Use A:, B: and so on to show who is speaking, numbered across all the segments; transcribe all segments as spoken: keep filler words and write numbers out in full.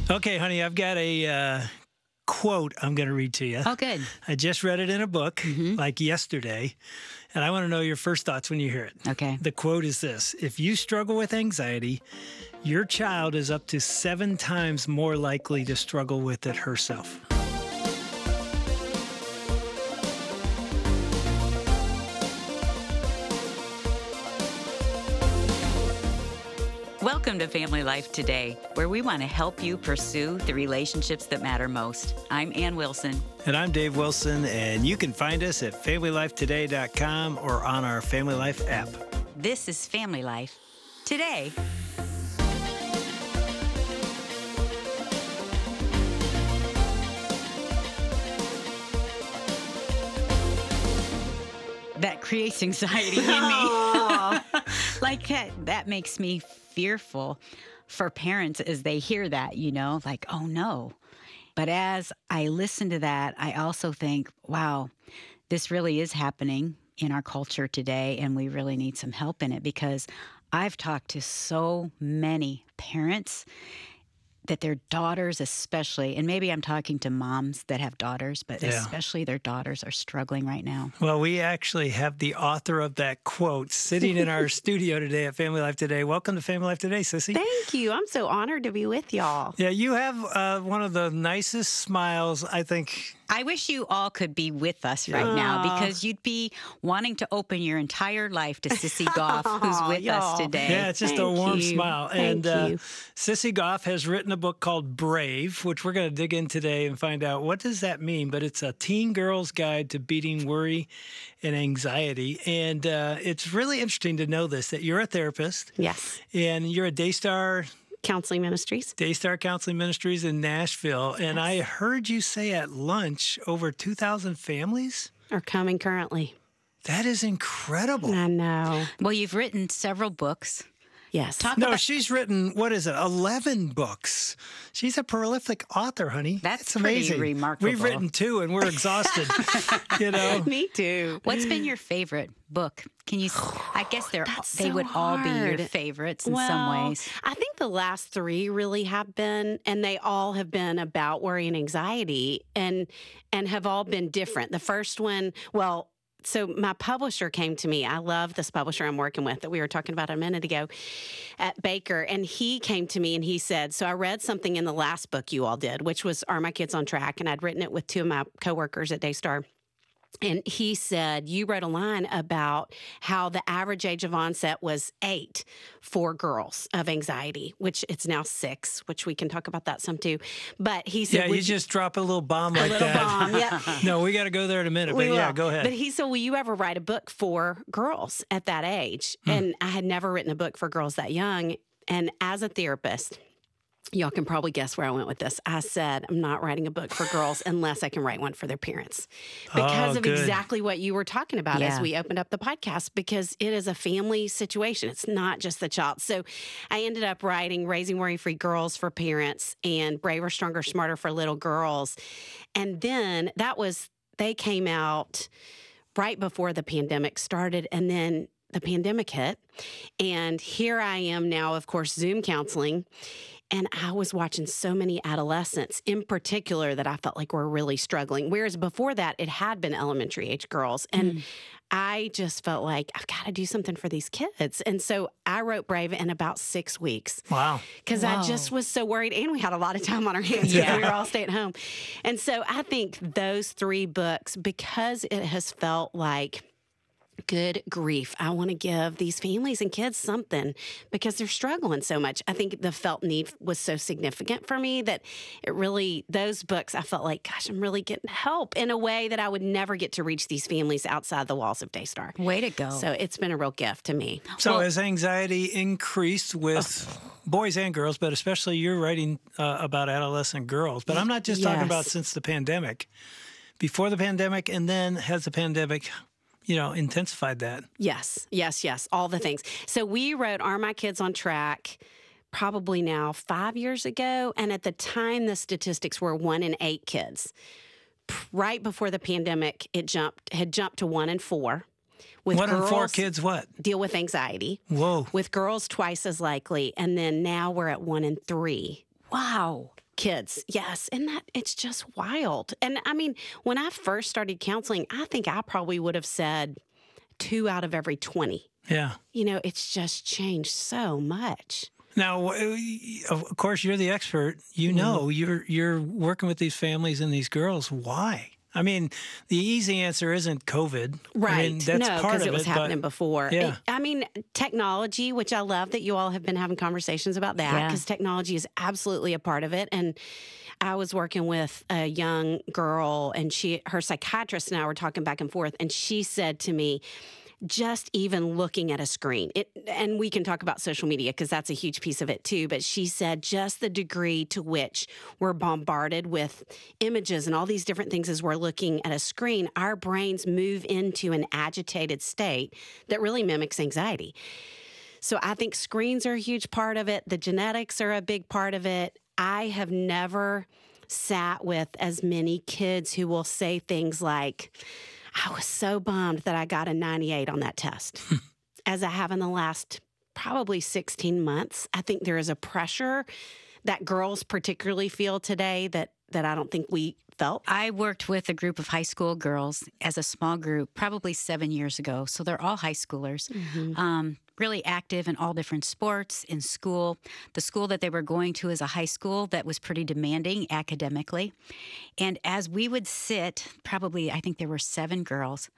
A: Okay, honey, I've got a uh, quote I'm going to read to you.
B: Oh, good.
A: I just read it in a book
B: Mm-hmm.
A: like yesterday, and I want to know your first thoughts when you hear it.
B: Okay.
A: The quote is this: if you struggle with anxiety, your child is up to seven times more likely to struggle with it herself.
B: Welcome to Family Life Today, where we want to help you pursue the relationships that matter most. I'm Ann Wilson.
A: And I'm Dave Wilson, and you can find us at family life today dot com or on our Family Life app.
B: This is Family Life Today. That creates anxiety in me. Like that, that makes me fearful for parents as they hear that, you know, like, oh no. But as I listen to that, I also think, wow, this really is happening in our culture today, and we really need some help in it, because I've talked to so many parents that their daughters especially, and maybe I'm talking to moms that have daughters, but
A: Yeah.
B: especially their daughters are struggling right now.
A: Well, we actually have the author of that quote sitting in our studio today at Family Life Today. Welcome to Family Life Today, Sissy.
C: Thank you. I'm so honored to be with y'all.
A: Yeah, you have uh, one of the nicest smiles, I think.
B: I wish you all could be with us right now, because you'd be wanting to open your entire life to Sissy Goff, who's with us
C: y'all.
B: today.
A: Yeah, it's just a
C: Thank
A: warm
C: you.
A: smile.
C: Thank
A: and uh,
C: you.
A: Sissy Goff has written a book called Brave, which we're going to dig in today and find out what does that mean. But it's a teen girl's guide to beating worry and anxiety. And uh, it's really interesting to know this, that you're a therapist.
C: Yes.
A: And you're a Daystar
C: Counseling Ministries.
A: Daystar Counseling Ministries in Nashville. And I heard you say at lunch over two thousand families?
C: Are coming currently.
A: That is incredible.
C: I know.
B: Well, you've written several books.
C: Yes.
B: Talk
A: No,
B: about
A: she's written, what is it, eleven books. She's a prolific author, honey.
B: That's
A: It's
B: pretty
A: amazing.
B: remarkable.
A: We've written two, and we're exhausted, you know.
C: Me too.
B: What's been your favorite book? Can you? I guess they're
C: That's
B: they
C: so
B: would all be your
C: hard.
B: favorites in
C: well,
B: some ways.
C: I think the last three really have been, and they all have been about worry and anxiety, and and have all been different. The first one, well, so my publisher came to me. I love this publisher I'm working with that we were talking about a minute ago at Baker. And he came to me and he said, so I read something in the last book you all did, which was Are My Kids on Track? And I'd written it with two of my coworkers at Daystar. And he said, you wrote a line about how the average age of onset was eight for girls of anxiety, which it's now six, which we can talk about that some too. But he said,
A: Yeah,
C: would
A: you just drop a little bomb like
C: little
A: that.
C: bomb, yeah.
A: No, we got to go there in a minute,
C: We
A: but yeah,
C: will.
A: go ahead.
C: But he said, will you ever write a book for girls at that age? And I had never written a book for girls that young. And as a therapist, y'all can probably guess where I went with this. I said, I'm not writing a book for girls unless I can write one for their parents. Because
A: Oh,
C: of
A: good.
C: exactly what you were talking about
B: Yeah.
C: as we opened up the podcast, because it is a family situation. It's not just the child. So I ended up writing Raising Worry-Free Girls for Parents and Braver, Stronger, Smarter for Little Girls. And then that was, they came out right before the pandemic started, and then the pandemic hit. And here I am now, of course, Zoom counseling. And I was watching so many adolescents in particular that I felt like were really struggling. Whereas before that, it had been elementary age girls. And
B: Mm.
C: I just felt like I've got to do something for these kids. And so I wrote Brave in about six weeks.
A: Wow.
C: Because I just was so worried, and we had a lot of time on our hands because
B: Yeah.
C: we were all staying at home. And so I think those three books, because it has felt like, good grief, I want to give these families and kids something because they're struggling so much. I think the felt need was so significant for me that it really, those books, I felt like, gosh, I'm really getting help in a way that I would never get to reach these families outside the walls of Daystar.
B: Way to go.
C: So it's been a real gift to me.
A: So
B: Well-
A: has anxiety increased with boys and girls, but especially you're writing uh, about adolescent girls. But I'm not just talking
C: Yes.
A: about since the pandemic. Before the pandemic, and then has the pandemic, you know, intensified that?
C: Yes, yes, yes, all the things. So we wrote Are My Kids on Track probably now five years ago. And at the time, the statistics were one in eight kids. P- Right before the pandemic, it jumped had jumped to one in four. With
A: One in
C: girls,
A: four kids what?
C: deal with anxiety.
A: Whoa.
C: With girls, twice as likely. And then now we're at one in three.
B: wow.
C: kids. Yes. And that it's just wild. And I mean, when I first started counseling, I think I probably would have said two out of every twenty.
A: Yeah.
C: You know, it's just changed so much.
A: Now, of course, you're the expert. You know, you're you're working with these families and these girls. Why? I mean, the easy answer isn't COVID.
C: Right.
A: I mean, that's
C: no,
A: part
C: because
A: of
C: it was
A: it,
C: happening
A: but,
C: before.
A: Yeah.
C: It- I mean, technology, which I love that you all have been having conversations about that,
B: Yeah.
C: because technology is absolutely a part of it. And I was working with a young girl, and she, her psychiatrist and I were talking back and forth, and she said to me, just even looking at a screen, it, and we can talk about social media because that's a huge piece of it too, but she said just the degree to which we're bombarded with images and all these different things as we're looking at a screen, our brains move into an agitated state that really mimics anxiety. So I think screens are a huge part of it. The genetics are a big part of it. I have never sat with as many kids who will say things like, I was so bummed that I got a ninety-eight on that test, as I have in the last probably sixteen months. I think there is a pressure that girls particularly feel today that that I don't think we felt.
B: I worked with a group of high school girls as a small group probably seven years ago. So they're all high schoolers,
C: Mm-hmm.
B: um, really active in all different sports, in school. The school that they were going to is a high school that was pretty demanding academically. And as we would sit, probably, I think there were seven girls,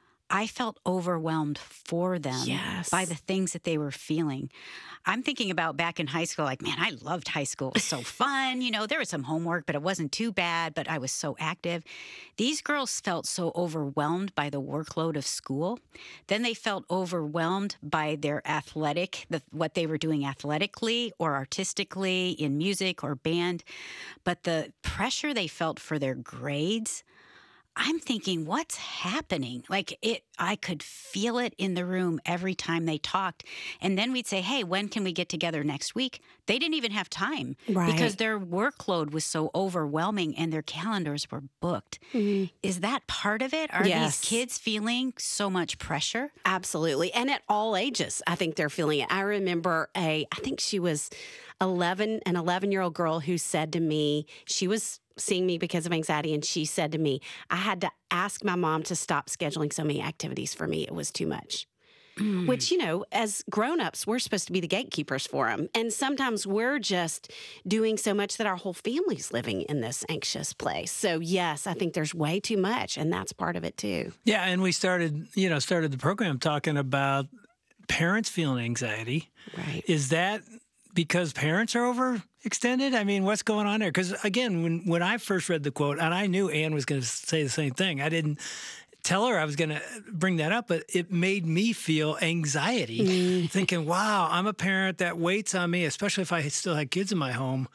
B: I felt overwhelmed for them
C: Yes.
B: by the things that they were feeling. I'm thinking about back in high school, like, man, I loved high school. It was so fun. You know, there was some homework, but it wasn't too bad, but I was so active. These girls felt so overwhelmed by the workload of school. Then they felt overwhelmed by their athletic, the, what they were doing athletically or artistically in music or band. But the pressure they felt for their grades, I'm thinking, what's happening? Like it, I could feel it in the room every time they talked. And then we'd say, hey, when can we get together next week? They didn't even have time
C: Right.
B: because their workload was so overwhelming and their calendars were booked.
C: Mm-hmm.
B: Is that part of it? Are
C: Yes.
B: these kids feeling so much pressure?
C: Absolutely. And at all ages, I think they're feeling it. I remember a, I think she was eleven, an eleven year old girl who said to me, she was seeing me because of anxiety. And she said to me, I had to ask my mom to stop scheduling so many activities for me. It was too much.
B: Mm.
C: Which, you know, as grown-ups, we're supposed to be the gatekeepers for them. And sometimes we're just doing so much that our whole family's living in this anxious place. So, yes, I think there's way too much, and that's part of it, too.
A: Yeah, and we started, you know, started the program talking about parents feeling anxiety.
C: Right.
A: Is that because parents are overextended? I mean, what's going on there? Because again, when when I first read the quote, and I knew Ann was going to say the same thing, I didn't tell her I was going to bring that up, but it made me feel anxiety,
C: Mm.
A: thinking, wow, I'm a parent that waits on me, especially if I still had kids in my home.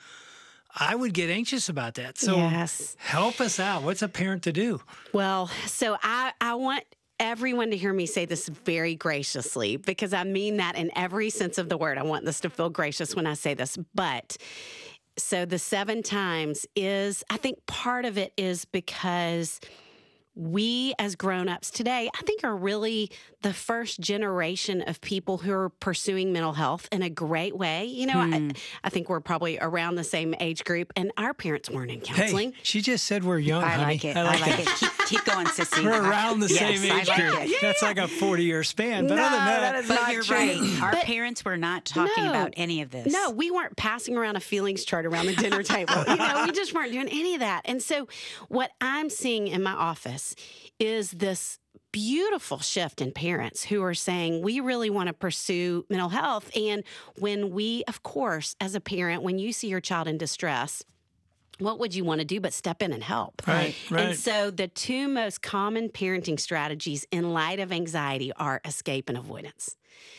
A: I would get anxious about that. So
C: Yes.
A: help us out. What's a parent to do?
C: Well, so I, I want everyone to hear me say this very graciously, because I mean that in every sense of the word. I want this to feel gracious when I say this. But so the seven times is, I think part of it is because we as grown-ups today, I think, are really the first generation of people who are pursuing mental health in a great way. You know,
B: Hmm.
C: I, I think we're probably around the same age group, and our parents weren't in counseling.
A: Hey, she just said we're young,
B: I
A: honey.
B: like it. I like, it. Keep, keep going, sissy.
A: We're around the
B: Yes,
A: same
B: I
A: age
B: like
A: group.
B: it.
A: That's like a forty-year span. But
C: No,
A: other than that,
C: that is
B: But
C: not
B: you're
C: true.
B: right. Our
C: But-
B: parents were not talking
C: No.
B: about any of this.
C: No, we weren't passing around a feelings chart around the dinner table. You know, we just weren't doing any of that. And so what I'm seeing in my office is this beautiful shift in parents who are saying, we really want to pursue mental health. And when we, of course, as a parent, when you see your child in distress, what would you want to do but step in and help?
A: Right, right.
C: And so the two most common parenting strategies in light of anxiety are escape and avoidance.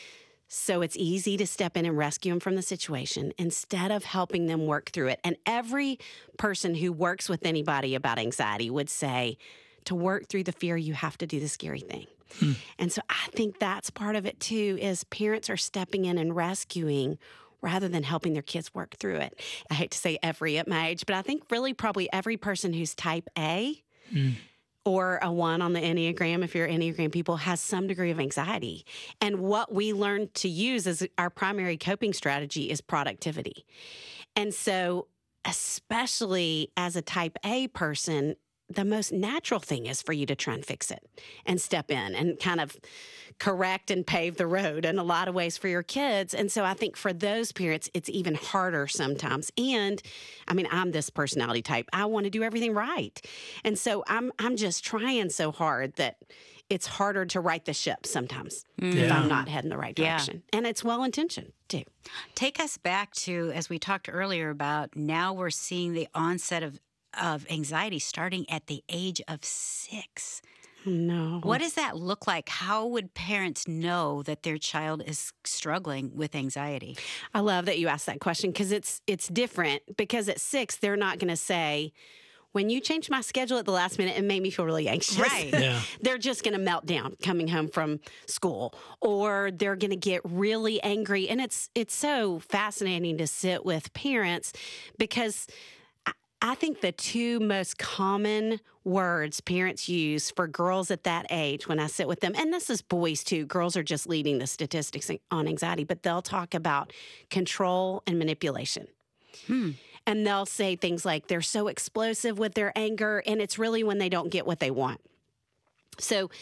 C: So it's easy to step in and rescue them from the situation instead of helping them work through it. And every person who works with anybody about anxiety would say, to work through the fear, you have to do the scary thing.
A: Hmm.
C: And so I think that's part of it too, is parents are stepping in and rescuing rather than helping their kids work through it. I hate to say every at my age, but I think really probably every person who's type A
A: Hmm.
C: or a one on the Enneagram, if you're Enneagram people, has some degree of anxiety. And what we learn to use as our primary coping strategy is productivity. And so especially as a type A person, the most natural thing is for you to try and fix it and step in and kind of correct and pave the road in a lot of ways for your kids. And so I think for those parents, it's even harder sometimes. And I mean, I'm this personality type. I want to do everything right. And so I'm I'm just trying so hard that it's harder to right the ship sometimes if
A: Yeah.
C: I'm not heading the right
B: Yeah.
C: direction. And it's well-intentioned too.
B: Take us back to, as we talked earlier about, now we're seeing the onset of, of anxiety starting at the age of six.
C: No.
B: What does that look like? How would parents know that their child is struggling with anxiety?
C: I love that you asked that question because it's it's different because at six, they're not going to say, when you changed my schedule at the last minute, it made me feel really anxious.
B: Right.
A: Yeah.
C: They're just going to melt down coming home from school, or they're going to get really angry. And it's it's so fascinating to sit with parents because I, I think the two most common words parents use for girls at that age when I sit with them, and this is boys too, girls are just leading the statistics on anxiety, but they'll talk about control and manipulation.
B: Hmm.
C: And they'll say things like they're so explosive with their anger, and it's really when they don't get what they want. So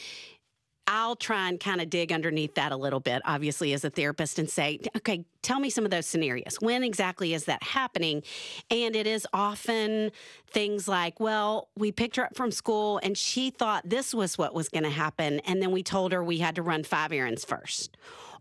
C: I'll try and kind of dig underneath that a little bit, obviously, as a therapist, and say, okay, tell me some of those scenarios. When exactly is that happening? And it is often things like, well, we picked her up from school and she thought this was what was going to happen. And then we told her we had to run five errands first.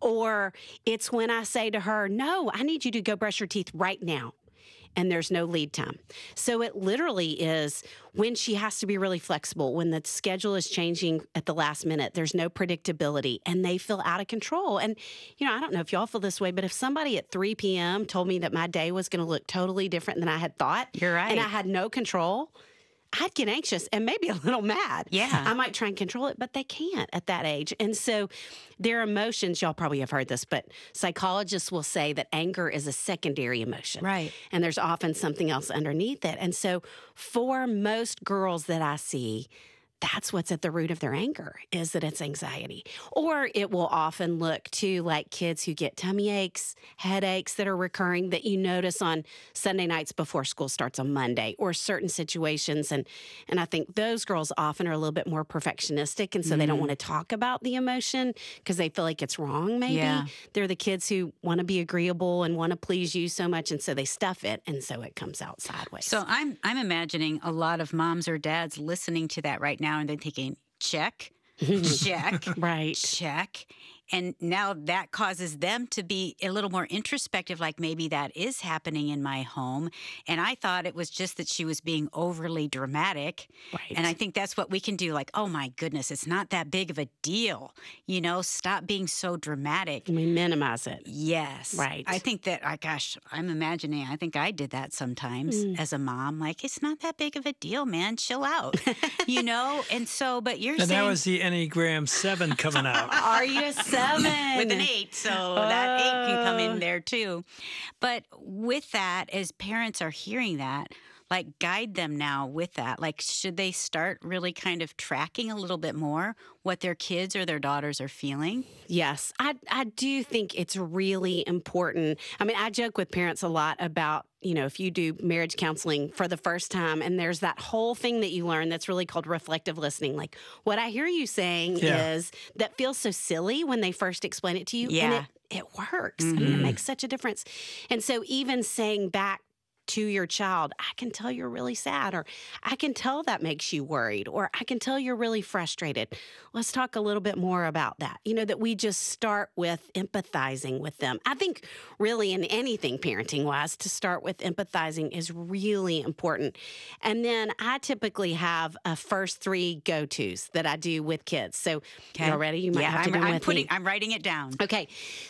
C: Or it's when I say to her, no, I need you to go brush your teeth right now. And there's no lead time. So it literally is when she has to be really flexible, when the schedule is changing at the last minute, there's no predictability, and they feel out of control. And, you know, I don't know if y'all feel this way, but if somebody at three p.m. told me that my day was going to look totally different than I had thought,
B: You're right.
C: and I had no control, I'd get anxious and maybe a little mad.
B: Yeah.
C: I might try and control it, but they can't at that age. And so their emotions, y'all probably have heard this, but psychologists will say that anger is a secondary emotion.
B: Right.
C: And there's often something else underneath it. And so for most girls that I see, that's what's at the root of their anger, is that it's anxiety. Or it will often look to like kids who get tummy aches, headaches that are recurring that you notice on Sunday nights before school starts on Monday, or certain situations. And and I think those girls often are a little bit more perfectionistic, and so mm. they don't want to talk about the emotion because they feel like it's wrong, maybe.
B: Yeah.
C: They're the kids who want to be agreeable and want to please you so much, and so they stuff it, and so it comes out sideways.
B: So I'm I'm imagining a lot of moms or dads listening to that right now, and they're thinking, check, check,
C: right.
B: check. And now that causes them to be a little more introspective, like maybe that is happening in my home. And I thought it was just that she was being overly dramatic.
C: Right.
B: And I think that's what we can do. Like, oh my goodness, it's not that big of a deal. You know, stop being so dramatic.
C: We minimize it.
B: Yes.
C: Right.
B: I think that, I gosh, I'm imagining, I think I did that sometimes
C: Mm.
B: as a mom. Like, it's not that big of a deal, man. Chill out. You know? And so, but you're
A: And
B: saying.
A: that was the Enneagram seven coming out.
C: Are you a seven?
B: With an eight, so that eight can come
C: Oh.
B: in there too. But with that, as parents are hearing that, like guide them now with that. Like, should they start really kind of tracking a little bit more what their kids or their daughters are feeling?
C: Yes, I I do think it's really important. I mean, I joke with parents a lot about, you know, if you do marriage counseling for the first time and there's that whole thing that you learn that's really called reflective listening. Like, what I hear you saying
A: Yeah.
C: is that feels so silly when they first explain it to you.
B: Yeah.
C: And it, it works. I mean, it
A: Mhm.
C: makes such a difference. And so even saying back to your child, I can tell you're really sad, or I can tell that makes you worried, or I can tell you're really frustrated. Let's talk a little bit more about that. You know, that we just start with empathizing with them. I think really in anything parenting wise, to start with empathizing is really important. And then I typically have a first three go-tos that I do with kids. So y'all ready? You might
B: yeah,
C: have to
B: I'm,
C: do them
B: I'm
C: with
B: putting,
C: me.
B: I'm writing it down.
C: Okay,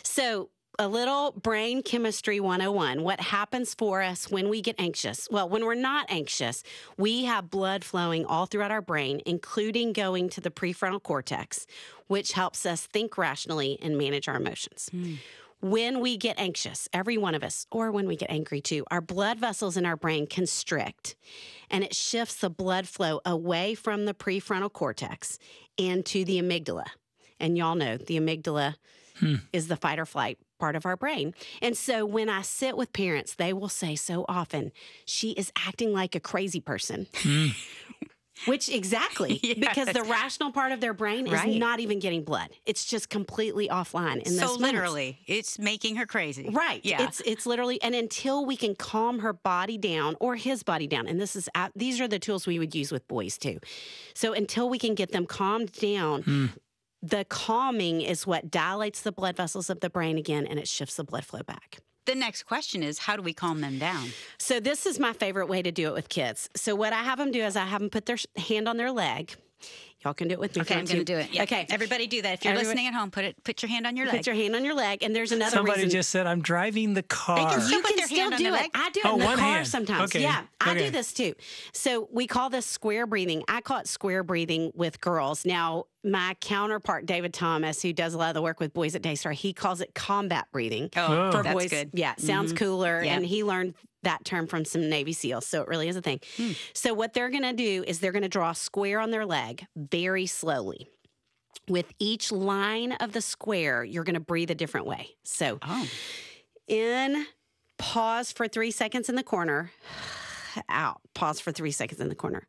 C: so a little brain chemistry one oh one. What happens for us when we get anxious? Well, when we're not anxious, we have blood flowing all throughout our brain, including going to the prefrontal cortex, which helps us think rationally and manage our emotions.
B: Mm.
C: When we get anxious, every one of us, or when we get angry too, our blood vessels in our brain constrict, and it shifts the blood flow away from the prefrontal cortex and to the amygdala. And y'all know the amygdala
A: Hmm.
C: is the fight or flight part of our brain. And so when I sit with parents, they will say so often, she is acting like a crazy person.
A: Hmm.
C: Which exactly,
B: Yes.
C: because the rational part of their brain is
B: Right.
C: not even getting blood. It's just completely offline in
B: So
C: those moments.
B: literally, it's making her crazy.
C: Right.
B: Yeah.
C: It's it's literally, and until we can calm her body down or his body down, and this is at, these are the tools we would use with boys too. So until we can get them calmed down,
A: Hmm.
C: the calming is what dilates the blood vessels of the brain again, and it shifts the blood flow back.
B: The next question is, how do we calm them down?
C: So this is my favorite way to do it with kids. So what I have them do is I have them put their sh- hand on their leg. Y'all can do it with me. if
B: Okay,
C: you
B: I'm
C: want
B: going to do it. Yeah.
C: Okay.
B: Everybody do that. If you're
C: Everybody-
B: listening at home, put it. Put your hand on your leg.
C: Put your hand on your leg, and there's another
A: Somebody
C: reason.
A: just said, I'm driving the car.
B: can still
C: You
B: put
C: can
B: their
C: still
B: hand on
C: do
B: their
C: it.
B: leg?
C: I do it
A: Oh,
C: in the
A: one
C: car
A: hand.
C: sometimes.
A: Okay.
C: Yeah, I
A: Okay.
C: do this too. So we call this square breathing. I call it square breathing with girls. Now, my counterpart, David Thomas, who does a lot of the work with boys at Daystar, he calls it combat breathing.
B: Oh,
A: For
B: that's
C: boys,
B: good.
C: Yeah, it sounds
B: Mhm.
C: cooler.
B: Yeah.
C: And he learned that term from some Navy SEALs. So it really is a thing.
B: Hmm.
C: So what they're going to do is they're going to draw a square on their leg very slowly. With each line of the square, you're going to breathe a different way. So
B: Oh,
C: in, pause for three seconds in the corner. Out, pause for three seconds in the corner.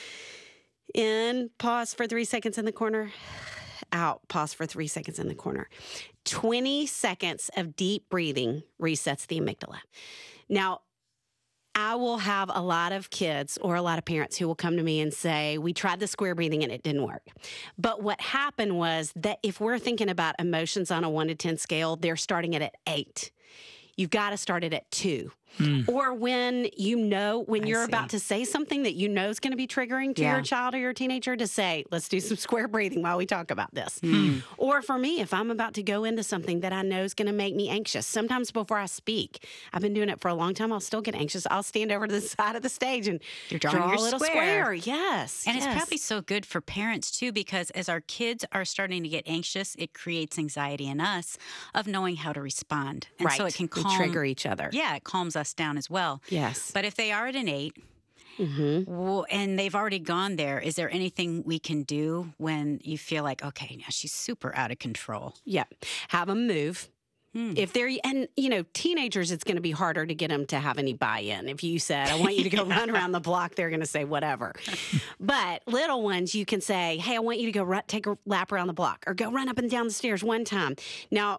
C: In, pause for three seconds in the corner. Out, pause for three seconds in the corner. twenty seconds of deep breathing resets the amygdala. Now, I will have a lot of kids or a lot of parents who will come to me and say, we tried the square breathing and it didn't work. But what happened was that if we're thinking about emotions on a one to ten scale, they're starting it at eight. You've got to start it at two.
A: Hmm.
C: Or when you know, when
B: I
C: you're
B: see.
C: about to say something that you know is going to be triggering to
B: Yeah.
C: your child or your teenager, to say, let's do some square breathing while we talk about this.
B: Hmm.
C: Or for me, if I'm about to go into something that I know is going to make me anxious, sometimes before I speak, I've been doing it for a long time, I'll still get anxious. I'll stand over to the side of the stage and
B: You're drawing
C: draw
B: your
C: a little
B: square.
C: square. Yes.
B: And
C: yes.
B: it's probably so good for parents too, because as our kids are starting to get anxious, it creates anxiety in us of knowing how to respond, and
C: right.
B: so it can
C: We
B: calm.
C: trigger each other.
B: Yeah, it calms us down as well.
C: Yes.
B: But if they are at an eight,
C: Mm-hmm.
B: well, and they've already gone there, is there anything we can do when you feel like, okay, now she's super out of control?
C: Yeah. Have them move.
B: Hmm.
C: If they're, and you know, teenagers, it's going to be harder to get them to have any buy in. If you said, I want you to go run around the block, they're going to say whatever. But little ones, you can say, hey, I want you to go run, take a lap around the block or go run up and down the stairs one time. Now,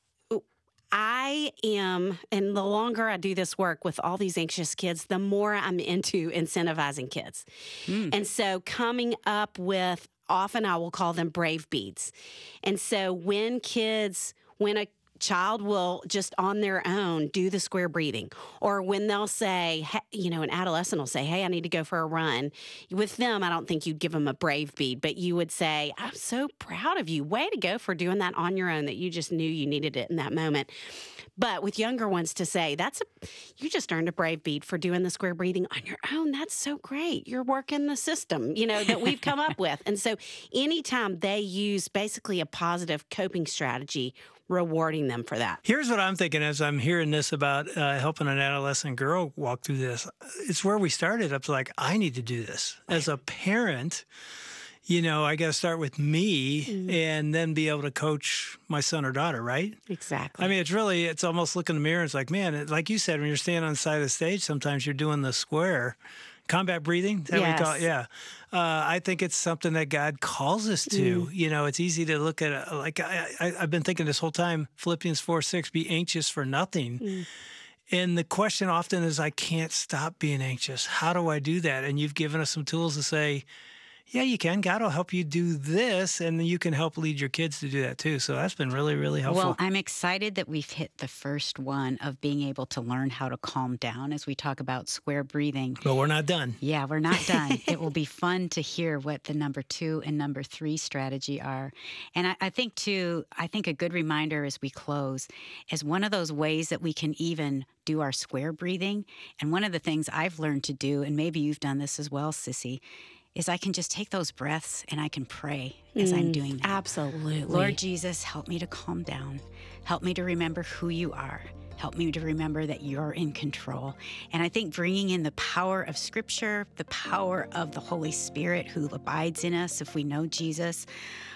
C: I am, and the longer I do this work with all these anxious kids, the more I'm into incentivizing kids.
B: Hmm.
C: And so coming up with, often I will call them brave beads. And so when kids, when a child will just on their own do the square breathing, or when they'll say, hey, you know, an adolescent will say, hey, I need to go for a run. With them, I don't think you'd give them a brave bead, but you would say, I'm so proud of you. Way to go for doing that on your own, that you just knew you needed it in that moment. But with younger ones to say, that's a, you just earned a brave bead for doing the square breathing on your own. That's so great. You're working the system, you know, that we've come up with. And so anytime they use basically a positive coping strategy, rewarding them for that.
A: Here's what I'm thinking as I'm hearing this about uh, helping an adolescent girl walk through this. It's where we started. I was like, I need to do this. As a parent, you know, I got to start with me
C: Mm-hmm.
A: and then be able to coach my son or daughter, right?
C: Exactly.
A: I mean, it's really, it's almost look in the mirror. And it's like, man, it, like you said, when you're standing on the side of the stage, sometimes you're doing the square. Combat breathing, is that what we call it?
C: Yes.
A: Yeah. Uh, I think it's something that God calls us to.
C: Mm.
A: You know, it's easy to look at it. Like I, I, I've been thinking this whole time, Philippians four six, be anxious for nothing.
C: Mm.
A: And the question often is, I can't stop being anxious. How do I do that? And you've given us some tools to say, yeah, you can. God will help you do this, and then you can help lead your kids to do that too. So that's been really, really helpful.
B: Well, I'm excited that we've hit the first one of being able to learn how to calm down as we talk about square breathing.
A: But we're not done.
B: Yeah, we're not done. It will be fun to hear what the number two and number three strategy are. And I, I think, too, I think a good reminder as we close is one of those ways that we can even do our square breathing. And one of the things I've learned to do, and maybe you've done this as well, Sissy, is I can just take those breaths and I can pray as I'm doing that.
C: Absolutely.
B: Lord Jesus, help me to calm down. Help me to remember who you are. Help me to remember that you're in control. And I think bringing in the power of Scripture, the power of the Holy Spirit who abides in us if we know Jesus,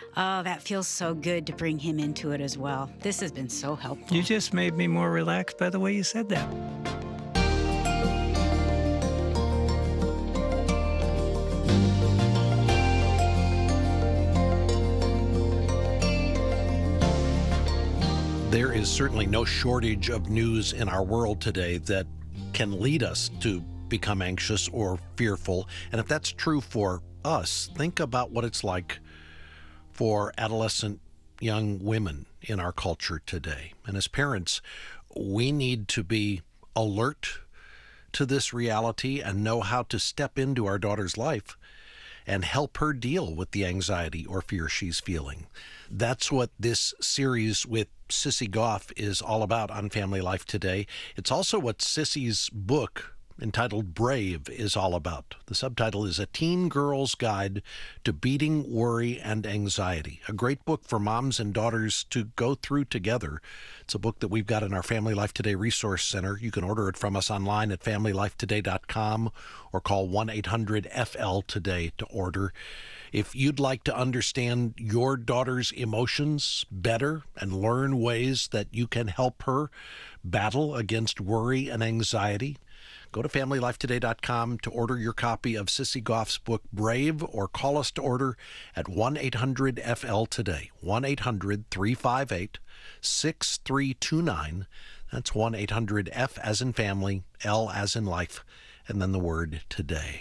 B: Oh, that feels so good to bring him into it as well. This has been so helpful.
A: You just made me more relaxed by the way you said that.
D: There is certainly no shortage of news in our world today that can lead us to become anxious or fearful. And if that's true for us, think about what it's like for adolescent young women in our culture today. And as parents, we need to be alert to this reality and know how to step into our daughter's life and help her deal with the anxiety or fear she's feeling. That's what this series with Sissy Goff is all about on Family Life Today. It's also what Sissy's book, entitled Brave, is all about. The subtitle is A Teen Girl's Guide to Beating Worry and Anxiety, a great book for moms and daughters to go through together. It's a book that we've got in our Family Life Today Resource Center. You can order it from us online at family life today dot com or call one eight hundred F L today to order. If you'd like to understand your daughter's emotions better and learn ways that you can help her battle against worry and anxiety, go to family life today dot com to order your copy of Sissy Goff's book, Brave, or call us to order at one eight hundred F L today, one eight hundred three five eight six three two nine. That's one eight hundred F as in family, L as in life, and then the word today.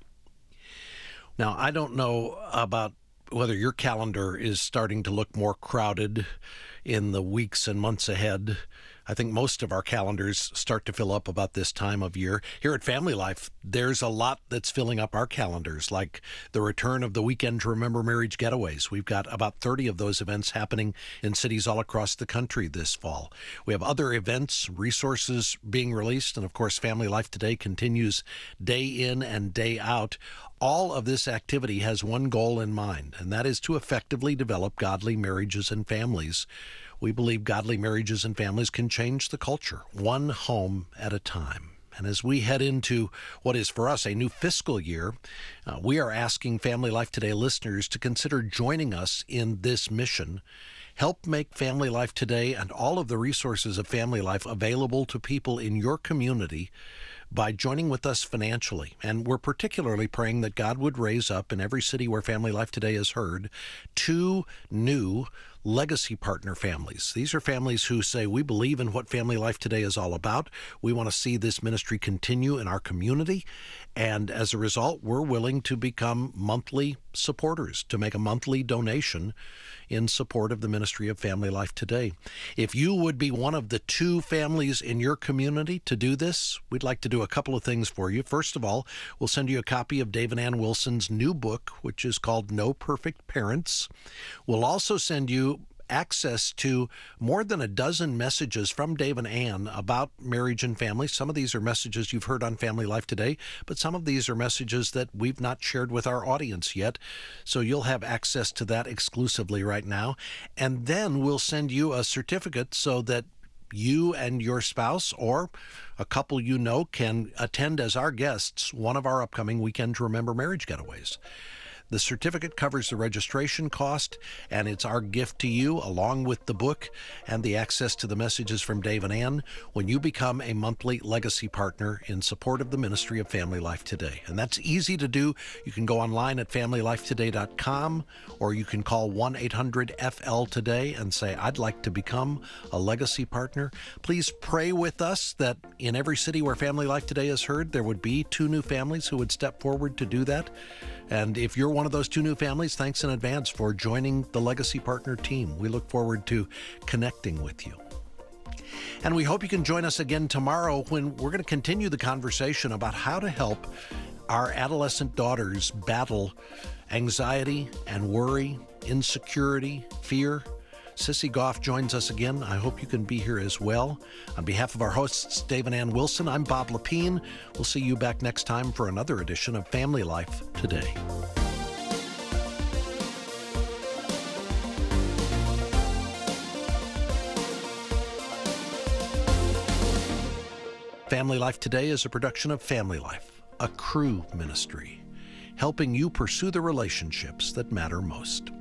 D: Now, I don't know about whether your calendar is starting to look more crowded in the weeks and months ahead. I think most of our calendars start to fill up about this time of year. Here at Family Life, there's a lot that's filling up our calendars, like the return of the Weekend to Remember Marriage Getaways. We've got about thirty of those events happening in cities all across the country this fall. We have other events, resources being released, and of course, Family Life Today continues day in and day out. All of this activity has one goal in mind, and that is to effectively develop godly marriages and families. We believe godly marriages and families can change the culture, one home at a time. And as we head into what is for us a new fiscal year, uh, we are asking Family Life Today listeners to consider joining us in this mission. Help make Family Life Today and all of the resources of Family Life available to people in your community by joining with us financially. And we're particularly praying that God would raise up in every city where Family Life Today is heard two new legacy partner families. These are families who say, we believe in what Family Life Today is all about. We want to see this ministry continue in our community. And as a result, we're willing to become monthly supporters, to make a monthly donation in support of the ministry of Family Life Today. If you would be one of the two families in your community to do this, we'd like to do a couple of things for you. First of all, we'll send you a copy of Dave and Ann Wilson's new book, which is called No Perfect Parents. We'll also send you access to more than a dozen messages from Dave and Ann about marriage and family. Some of these are messages you've heard on Family Life Today, but some of these are messages that we've not shared with our audience yet. So you'll have access to that exclusively right now. And then we'll send you a certificate so that you and your spouse or a couple you know can attend as our guests one of our upcoming Weekend to Remember Marriage Getaways. The certificate covers the registration cost, and it's our gift to you, along with the book and the access to the messages from Dave and Ann, when you become a monthly legacy partner in support of the ministry of Family Life Today. And that's easy to do. You can go online at family life today dot com, or you can call one eight hundred F L today and say, I'd like to become a legacy partner. Please pray with us that in every city where Family Life Today is heard, there would be two new families who would step forward to do that. And if you're one of those two new families, thanks in advance for joining the Legacy Partner team. We look forward to connecting with you. And we hope you can join us again tomorrow when we're going to continue the conversation about how to help our adolescent daughters battle anxiety and worry, insecurity, fear. Sissy Goff joins us again. I hope you can be here as well. On behalf of our hosts, Dave and Ann Wilson, I'm Bob Lepine. We'll see you back next time for another edition of Family Life Today. Family Life Today is a production of Family Life, a Cru ministry, helping you pursue the relationships that matter most.